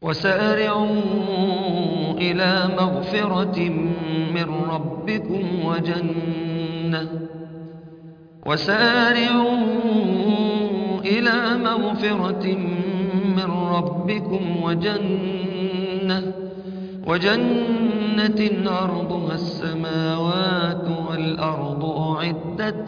وسارعوا إلى مغفرة من ربكم وجنة عرضها السماوات والأرض أعدت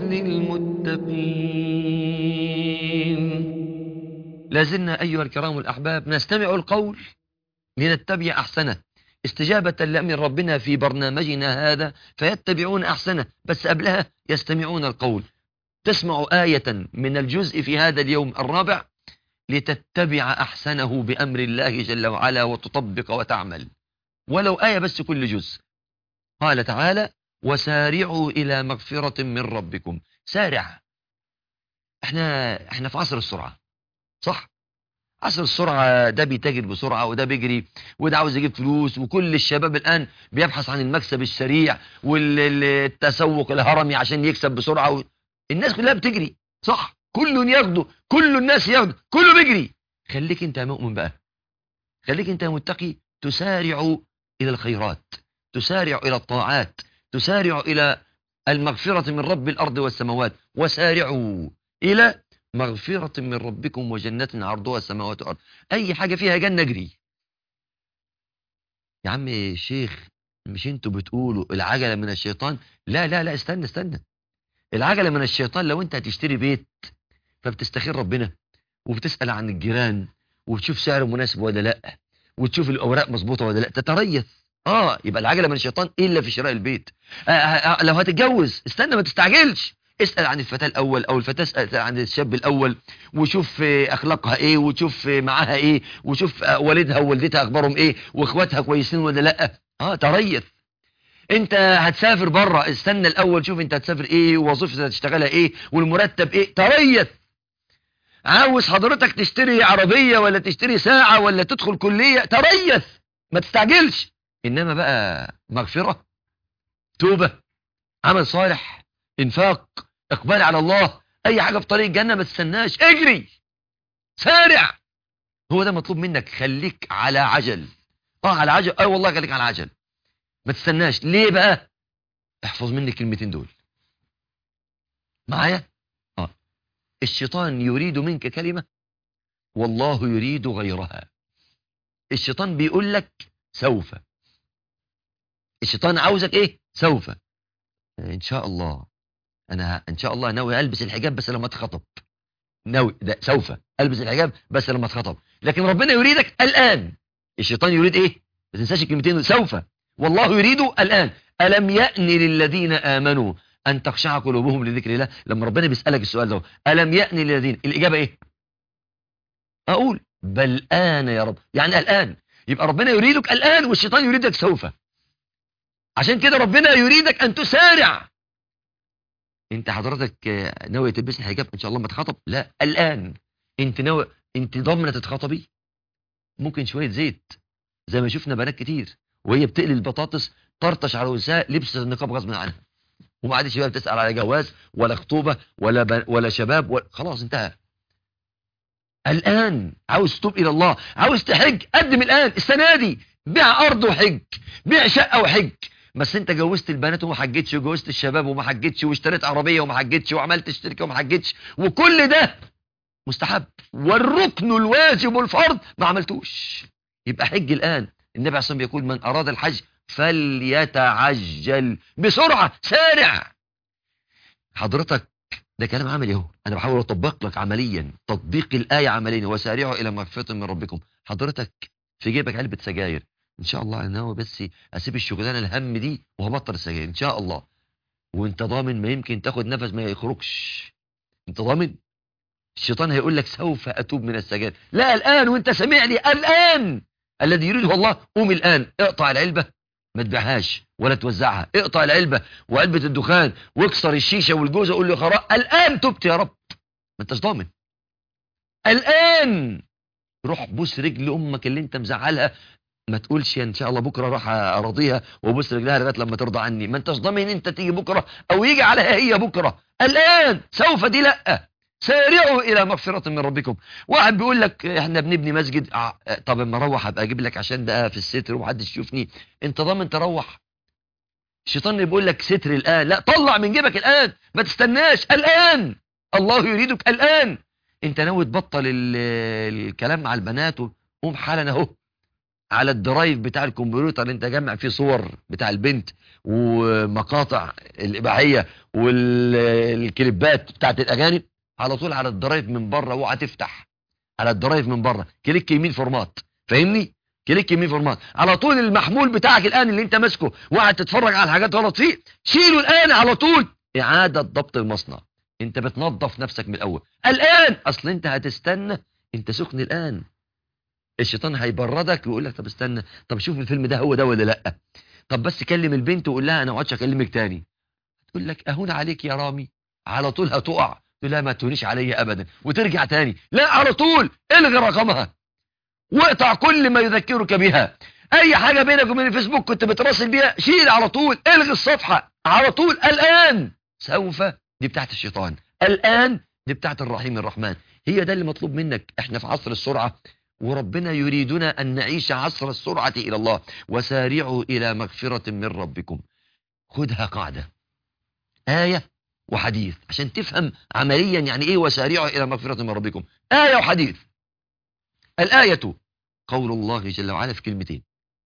للمتقين. لازلنا أيها الكرام الأحباب نستمع القول لنتبع أحسنه، استجابة لأمر ربنا في برنامجنا هذا فيتبعون أحسنه، بس قبلها يستمعون القول. تسمع آية من الجزء في هذا اليوم الرابع لتتبع أحسنه بأمر الله جل وعلا وتطبق وتعمل، ولو آية بس كل جزء. قال تعالى: وسارعوا إلى مغفرة من ربكم. سارع. احنا في عصر السرعة، صح؟ عصر السرعة، ده بيتاجر بسرعة وده بيجري وده عاوز يجيب فلوس، وكل الشباب الآن بيبحث عن المكسب السريع والتسوق الهرمي عشان يكسب بسرعة. الناس كلها بتجري، صح؟ كل ياخده، كل الناس ياخده، كله بيجري. خليك انت مؤمن بقى، خليك انت متقي، تسارع إلى الخيرات، تسارع إلى الطاعات، تسارع إلى المغفرة من رب الأرض والسماوات. وسارعوا إلى مغفرة من ربكم وجنة عرضها السماوات والأرض. أي حاجة فيها جنة اجري. يا عم شيخ، مش انتوا بتقولوا العجلة من الشيطان؟ لا لا لا، استنى. العجلة من الشيطان لو انت هتشتري بيت فبتستخير ربنا وبتسأل عن الجيران وبتشوف سعره مناسب ولا لا، وتشوف الأوراق مظبوطة ولا لا، تتريث. يبقى العجلة من الشيطان إلا في شراء البيت. لو هتتجوز استنى، ما تستعجلش. اسأل عن الفتاة الأول، أو الفتاة اسأل عن الشاب الأول، وشوف أخلاقها إيه، وشوف معاها إيه، وشوف والدها ووالدتها أخبارهم إيه، وإخواتها كويسين ولا لأ. تريث. انت هتسافر بره، استنى الأول شوف انت هتسافر إيه، ووظيفتك هتشتغلها إيه، والمرتب إيه. تريث. عاوز حضرتك تشتري عربية ولا تشتري ساعة ولا تدخل كلية، تريث، ما تستعجلش. إنما بقى مغفرة، توبة، عمل صالح، انفاق، اقبال على الله، اي حاجة في طريق الجنة، ما تستناش، اجري، سارع. هو ده مطلوب منك. خليك على عجل. على عجل، والله خليك على عجل، ما تستناش. ليه بقى؟ احفظ مني الكلمتين دول معايا. الشيطان يريد منك كلمة والله يريد غيرها. الشيطان بيقول لك سوف. الشيطان عاوزك ايه؟ سوف. ان شاء الله، انا ان شاء الله ناوي البس الحجاب بس لما اتخطب. ناوي ده سوف البس الحجاب بس لما اتخطب. لكن ربنا يريدك الان. الشيطان يريد ايه؟ ما تنساش الكلمتين دول. سوف، والله يريد الان. الم يأن للذين امنوا ان تخشع قلوبهم لذكر الله. لما ربنا بيسألك السؤال ده، الم يأن للذين، الاجابة ايه؟ اقول بل آن يا رب، يعني الان. يبقى ربنا يريدك الان والشيطان يريدك سوف. عشان كده ربنا يريدك ان تسارع. انت حضرتك ناوي تلبس الحجاب ان شاء الله ما تخطب؟ لا، الان. انت ناوي، انت ضامنه تتخطبي؟ ممكن شويه زيت زي ما شفنا بنات كتير وهي بتقلي البطاطس طرطش على وسها، لبست النقاب غصب عنها، وما عادش بقى بتسال على جواز ولا خطوبه ولا شباب خلاص انتهى. الان عاوز تتوب الى الله، عاوز تحج، قدم الان السنه دي. بيع ارض وحج، بيع شقه وحج. بس انت جوزت البنات وما حجتش، وجوزت الشباب وما حجتش، واشتريت عربيه وما حجتش، وعملت شركه وما حجتش، وكل ده مستحب، والركن الواجب الفرض ما عملتوش. يبقى حج الان. النبي عليه الصلاه والسلام بيقول: من اراد الحج فليتعجل، بسرعه، سارع. حضرتك ده كلام عملي اهو، انا بحاول اطبق لك عمليا، تطبيق الايه عمليا. وسارعوا الى مغفرة من ربكم. حضرتك في جيبك علبه سجاير، ان شاء الله انا ناوي بس اسيب الشغلانه الهم دي وهبطل السجاير ان شاء الله. وانت ضامن ما يمكن تاخد نفس ما يخرجش؟ انت ضامن؟ الشيطان هيقول لك سوف اتوب من السجاير. لا، الان، وانت سامعني الان. الذي يريده الله قوم الان، اقطع العلبه، ما تبيعهاش ولا توزعها. اقطع العلبه وعلبه الدخان واكسر الشيشه والجوزه، قول له خلاص الان تبت يا رب. ما انتش ضامن. الان روح بوس رجل امك اللي انت مزعلها، ما تقولش ان شاء الله بكره راح اراضيها وابوس رجلها لغايه لما ترضى عني. ما انتش ضامن انت تيجي بكره او يجي عليها هي بكره. الان، سوف دي لا. سارعوا الى مغفرة من ربكم. واحد بيقول لك احنا بنبني مسجد، طب اما اروح ابقى اجيب لك عشان ده في الستر ومحدش يشوفني. انت ضامن تروح؟ الشيطان اللي بيقول لك ستر الان، لا، طلع من جيبك الان، ما تستناش، الان الله يريدك الان. انت ناوي تبطل الكلام مع البنات، قوم حالا اهو على الدرايف بتاع الكمبيوتر اللي انت جمع فيه صور بتاع البنت ومقاطع الاباحيه والكليبات بتاعت الاجانب، على طول على الدرايف من بره، اوعى تفتح على الدرايف من بره، كليك يمين فورمات، فاهمني؟ كليك يمين فورمات على طول. المحمول بتاعك الان اللي انت ماسكه وقاعد تتفرج على حاجات غلط فيه، شيله الان على طول، اعاده ضبط المصنع. انت بتنظف نفسك من الاول الان، اصل انت هتستنى، انت سخن الان. الشيطان هيبردك ويقول لك طب استنى، طب شوف الفيلم ده هو ده ولا لا، طب بس كلم البنت وقول لها انا ما اقعدش اكلمك تاني. تقول لك اهون عليك يا رامي، على طول هتقع، تقول لها ما تهونيش عليا ابدا، وترجع تاني، لا، على طول الغي رقمها واقطع كل ما يذكرك بها. اي حاجه بينك وبين الفيسبوك كنت بتراسل بيها، شيل على طول، الغي الصفحه على طول الان. سوف دي بتاعت الشيطان، الان دي بتاعت الرحيم الرحمن. هي ده اللي مطلوب منك. احنا في عصر السرعه، وربنا يريدنا أن نعيش عصر السرعة إلى الله. وسارعوا إلى مغفرة من ربكم. خدها قاعدة، آية وحديث، عشان تفهم عمليا يعني إيه وسارعوا إلى مغفرة من ربكم. آية وحديث. الآية قول الله جل وعلا في كلمتين: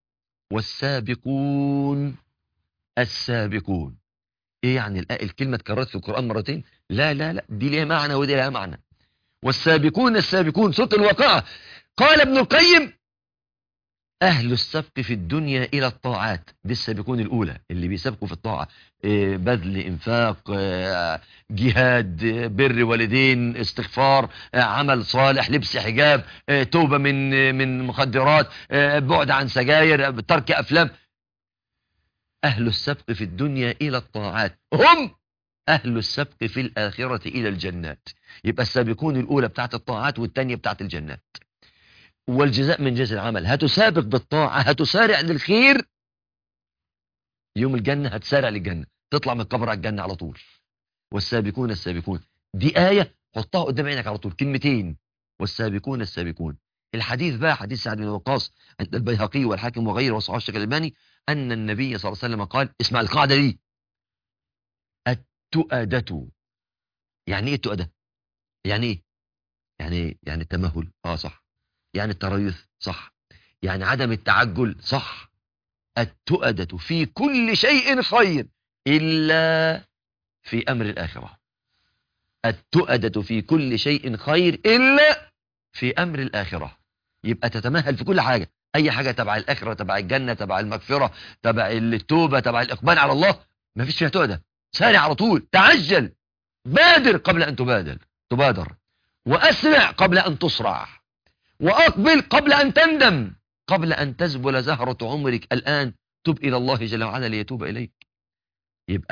والسابقون السابقون. إيه يعني الكلمة اتكررت في القرآن مرتين؟ لا لا لا، دي ليها معنى ودي لها معنى. والسابقون السابقون، سورة الواقعة. قال ابن القيم: أهل السبق في الدنيا إلى الطاعات، دي السابقون الأولى اللي بيسابقوا في الطاعة، بذل، إنفاق، جهاد، بر والدين، استغفار، عمل صالح، لبس حجاب، توبة من مخدرات، بعد عن سجاير، ترك أفلام. أهل السبق في الدنيا إلى الطاعات هم أهل السبق في الآخرة إلى الجنات. يبقى السابقون الأولى بتاعت الطاعات، والتانية بتاعت الجنات. والجزاء من جنس العمل. هتسابق بالطاعة، هتسارع للخير، يوم الجنة هتسارع للجنة، تطلع من القبر على الجنة على طول. والسابقون السابقون، دي آية حطها قدام عينك على طول، كلمتين: والسابقون السابقون. الحديث بقى حديث سعد بن وقاص عند البيهقي والحاكم وغيره وصححه الشيخ الألباني، أن النبي صلى الله عليه وسلم قال، اسمع القاعدة دي: التؤدة. يعني ايه التؤدة؟ يعني ايه؟ يعني التمهل، صح. يعني التريث، صح. يعني عدم التعجل، صح. التؤدة في كل شيء خير إلا في أمر الآخرة. التؤدة في كل شيء خير إلا في أمر الآخرة. يبقى تتمهل في كل حاجة، أي حاجة تبع الآخرة، تبع الجنة، تبع المغفرة، تبع التوبة، تبع الإقبال على الله، ما فيش فيها تؤدة. سارع على طول، تعجل، بادر قبل أن تبادر، وأسرع قبل أن تسرع، وأقبل قبل أن تندم، قبل أن تزبل زهرة عمرك الآن. تب إلى الله جل وعلا ليتوب إليك. يبقى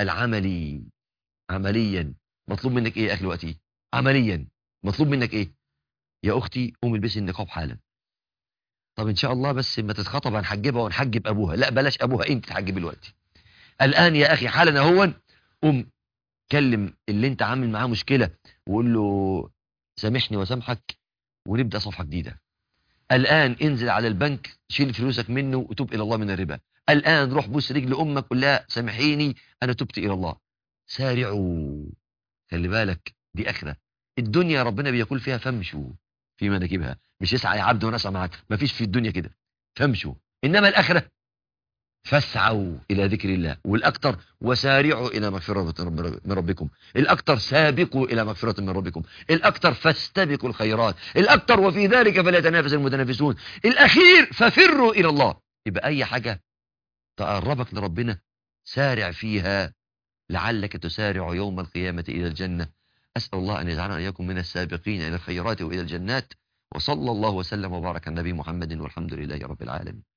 عمليا مطلوب منك إيه يا أخي دلوقتي؟ عمليا مطلوب منك إيه؟ يا أختي قوم البسي النقاب حالا. طب إن شاء الله بس ما تتخطب هنحجبها ونحجب أبوها. لا، بلاش أبوها، أنت تحجبي دلوقتي الآن يا أخي حالا أهون. قوم كلم اللي أنت عامل معاه مشكلة وقول له سامحني وسامحك، ونبدأ صفحة جديدة. الآن انزل على البنك، شيل فلوسك منه وتوب إلى الله من الربا. الآن روح بوس رجل أمك، قول لها سامحيني أنا تبت إلى الله. سارعوا. خلي بالك دي آخرة. الدنيا ربنا بيقول فيها فامشوا في مناكبها، مش اسعى يا عبد وانا اسعى معاك، مفيش في الدنيا كده، فامشوا. إنما الآخرة فاسعوا إلى ذكر الله. والأكثر وسارعوا إلى مغفرة من ربكم. الأكثر سابقوا إلى مغفرة من ربكم. الأكثر فاستبقوا الخيرات. الأكثر وفي ذلك فليتنافس المتنافسون. الأخير ففروا إلى الله. يبقى أي حاجة تقربك لربنا سارع فيها، لعلك تسارع يوم القيامة إلى الجنة. أسأل الله أن يجعلنا إياكم من السابقين إلى الخيرات وإلى الجنات. وصلى الله وسلم وبارك على النبي محمد، والحمد لله رب العالمين.